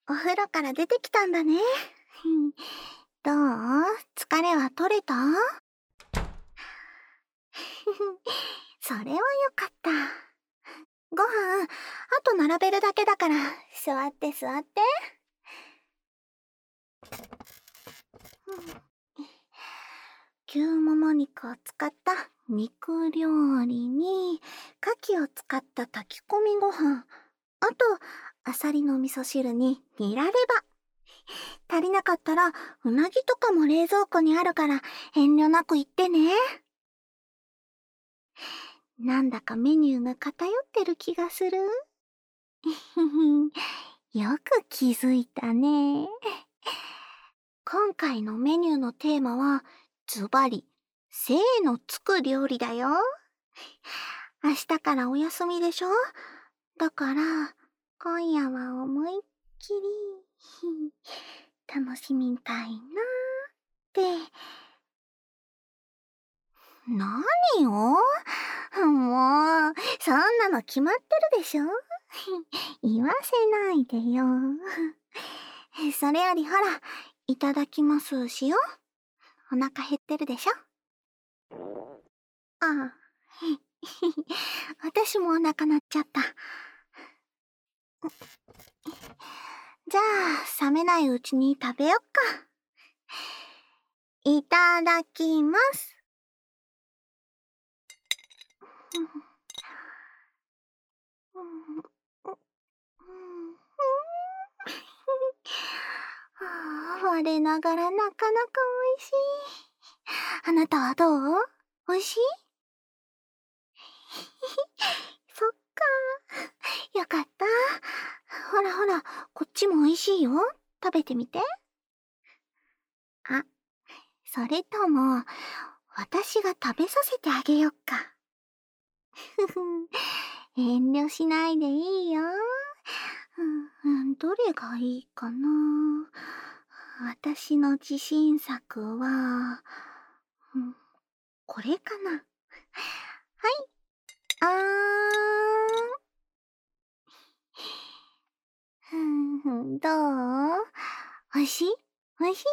お風呂から出てきたんだね。どう？疲れは取れた？それはよかった。ご飯、あと並べるだけだから、座って座って。牛もも肉を使った肉料理に、牡蠣を使った炊き込みご飯、あと、あさりの味噌汁にニラレバ。足りなかったら、うなぎとかも冷蔵庫にあるから、遠慮なく言ってね。なんだかメニューが偏ってる気がする。よく気づいたね。今回のメニューのテーマは、ズバリ、精のつく料理だよ。明日からお休みでしょ？だから、今夜は思いっきり、楽しみたいなーって。何を？もう、そんなの決まってるでしょ？言わせないでよ。それよりほら、いただきますしよ。お腹減ってるでしょ？ああ、私もお腹鳴っちゃった。じゃあ、冷めないうちに食べよっか。いただきます。我ながらなかなか美味しい。あなたはどう？美味しい？そっか。よかった。ほらほら、こっちも美味しいよ。食べてみて。あ、それとも、私が食べさせてあげよっか。遠慮しないでいいよ。どれがいいかな。私の自信作は、これかな。はい。あどう？おいしい？おいしい？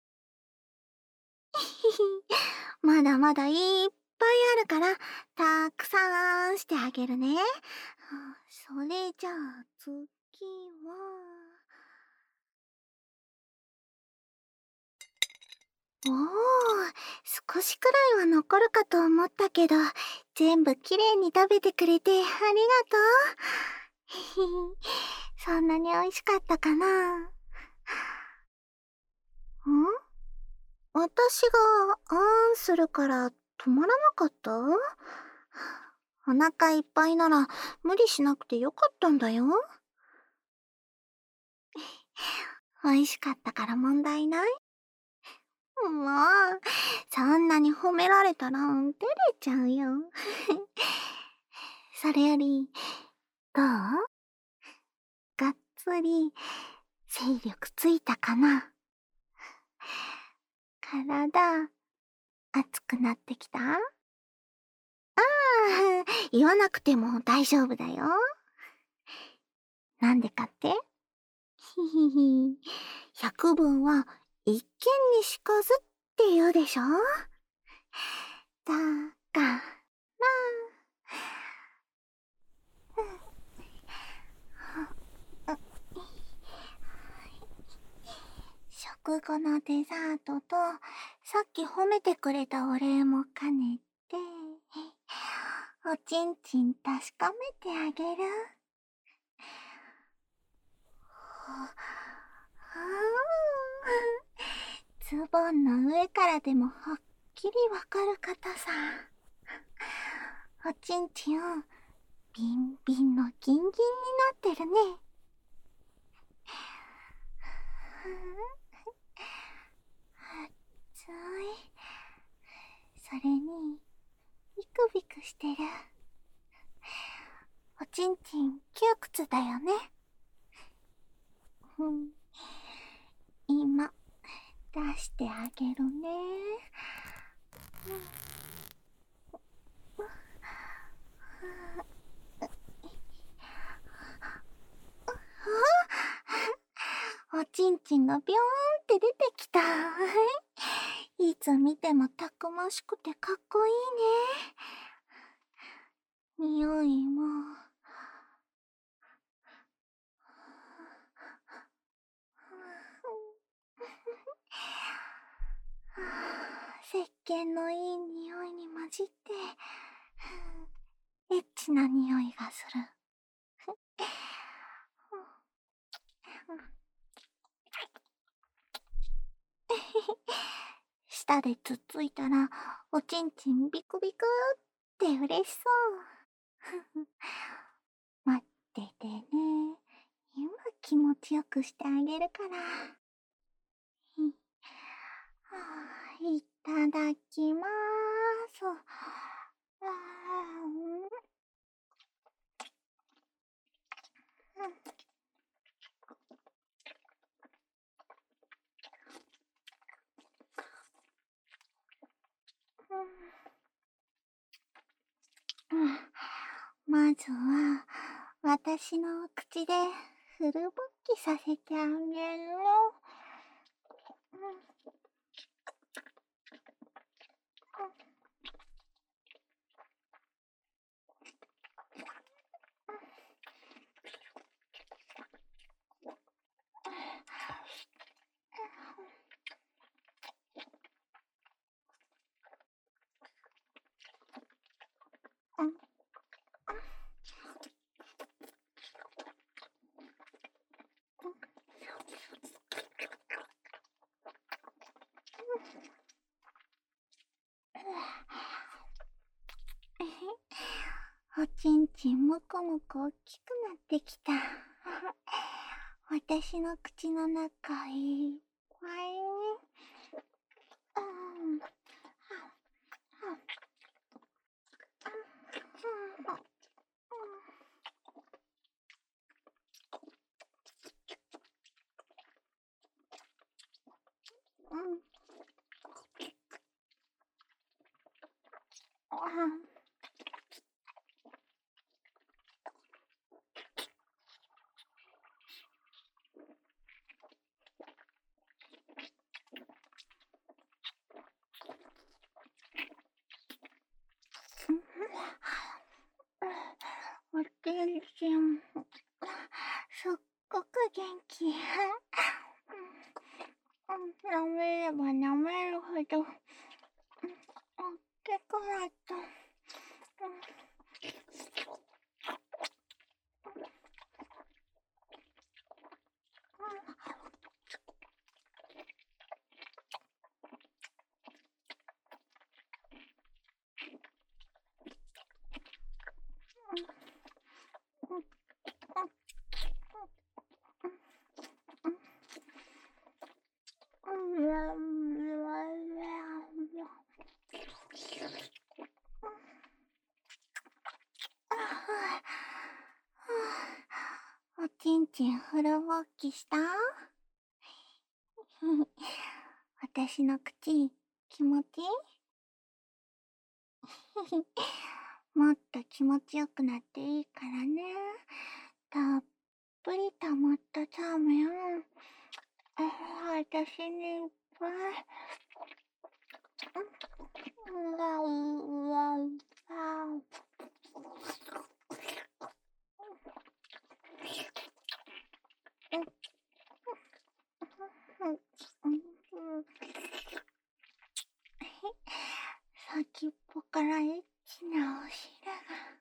まだまだいっぱいあるから、たくさんしてあげるね。それじゃあ次は、おー、少しくらいは残るかと思ったけど、全部きれいに食べてくれてありがとう。そんなに美味しかったかな？私があんするから止まらなかった？お腹いっぱいなら無理しなくてよかったんだよ。美味しかったから問題ない？もう、そんなに褒められたら照れちゃうよ。それより、どう？がっつり精力ついたかな？体、熱くなってきた？ああ、言わなくても大丈夫だよ。なんでかって？ひひひ。百聞は一見にしかずって言うでしょ？だから、食後のデザートと、さっき褒めてくれたお礼も兼ねて、おちんちん確かめてあげる。ズボンの上からでもはっきりわかる硬さ。おちんちんビンビンのギンギンになってるね。熱い。それにビクビクしてる。おちんちん窮屈だよね。今出してあげるね。 おちんちんがビョーンって出てきた。いつ見てもたくましくてかっこいいね。匂いも。石鹸のいい匂いに混じって、エッチな匂いがする。舌でつっついたら、おちんちんビクビクって嬉しそう。待っててね。今気持ちよくしてあげるから。いただきまーす。まずは、私の口でフル勃起させてあげるよ。おちんちんむくむく大きくなってきた。私の口の中いっぱいに。おちんちん、すっごく元気。舐めれば舐めるほど、大きくなった。おちんちんフル勃起した？私の口、気持ちいい？もっと気持ちよくなっていいからね。たっぷり溜まったチャーメン、私にいっぱい。うわうわうわ。先っぽからエッチなおしらが。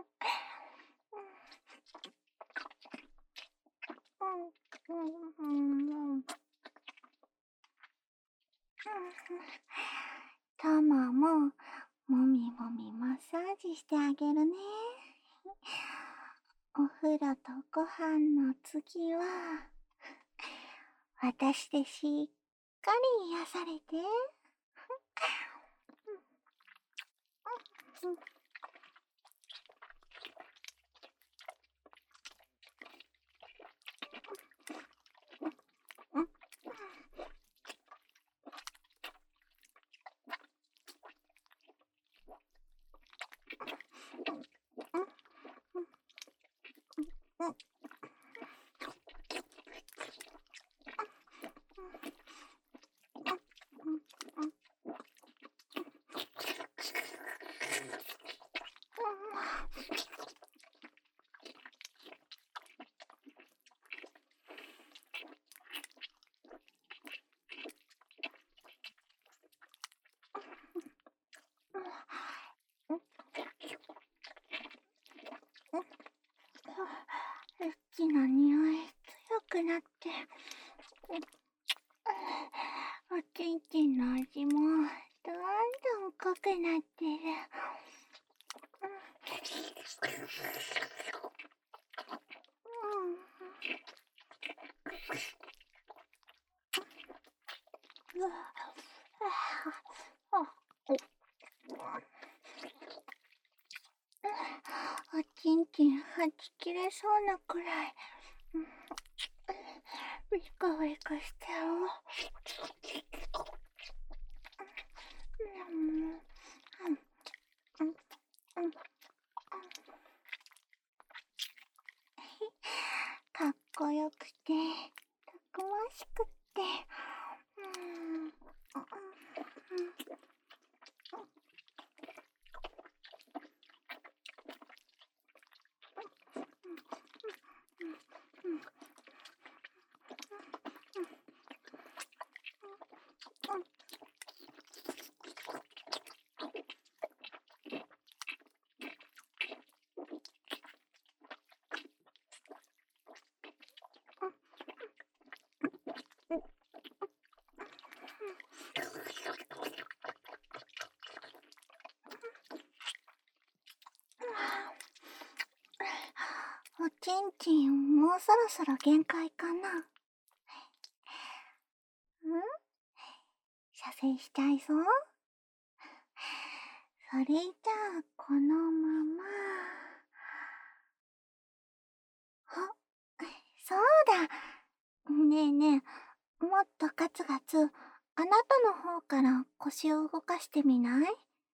タマももみもみマッサージしてあげるね。お風呂とご飯の次は、私でしっかり癒されて。 チの匂い強くなって、おちんちんの味もどんどん濃くなってる。おちんちんはち切れそうなくらいウィカウィカしてる。かっこよくてたくましくっておちんちんもうそろそろ限界かな。射精しちゃいそう？それじゃあこのまま。あ、そうだ。ねえねえ、もっとガツガツ、あなたの方から腰を動かしてみない？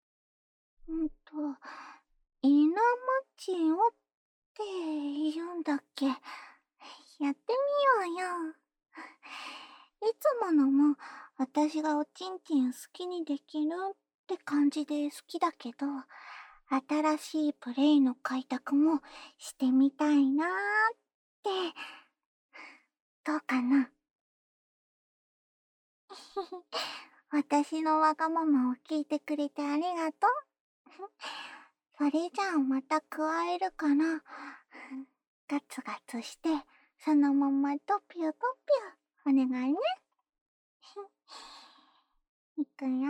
稲町をって言うんだっけ？やってみようよ。いつものも私がおちんちん好きにできるって感じで好きだけど、新しいプレイの開拓もしてみたいなーって、どうかな？私のわがままを聞いてくれてありがとう。それじゃあまた加えるから、ガツガツして、そのままドピュドピュ、お願いね。いくよ。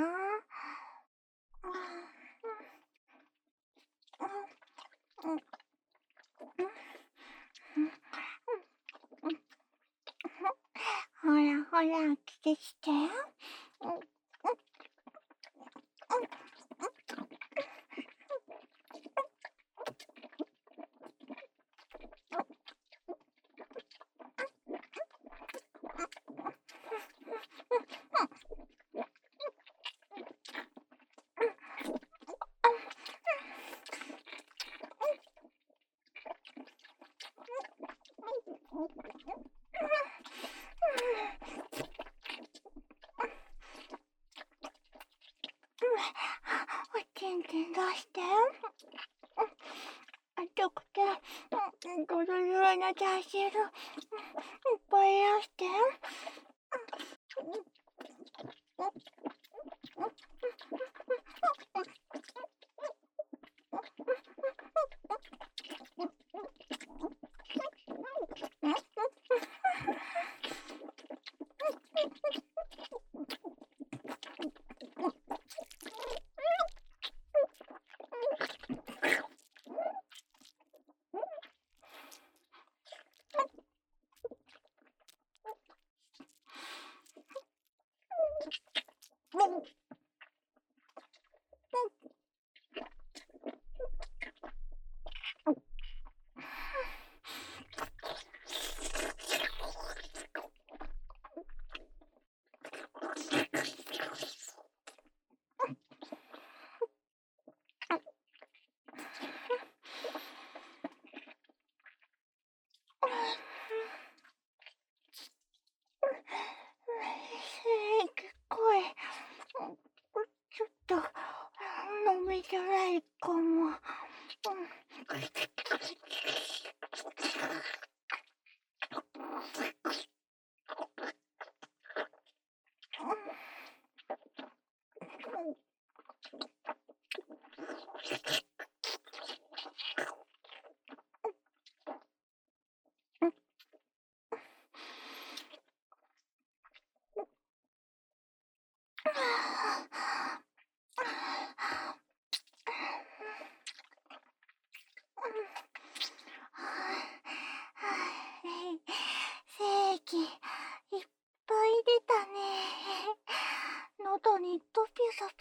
ほらほら、来て来て。おちんちん出して。熱くて、ドロドロなチャーシュール、いっぱい出して。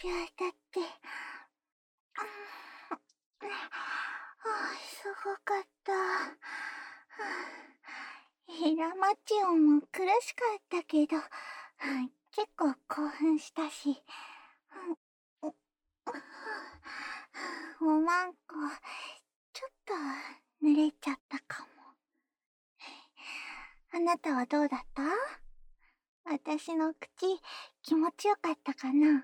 ぴゃだって。すごかった。ヘラマチオンも苦しかったけど、結構興奮したし、おまんこ、ちょっと濡れちゃったかも。あなたはどうだった？私の口、気持ちよかったかな？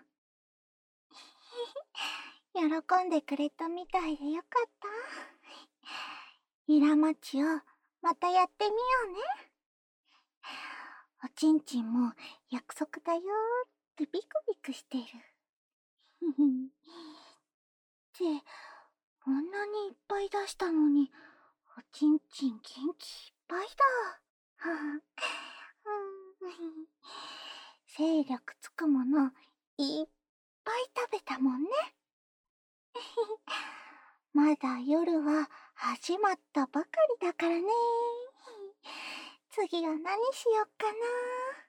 喜んでくれたみたいでよかった。イラマチをまたやってみようね。おちんちんも約束だよーってビクビクしてる。って、こんなにいっぱい出したのに、おちんちん元気いっぱいだ。精力つくものいっぱい食べたもんね。まだ夜は始まったばかりだからね。次は何しよっかな。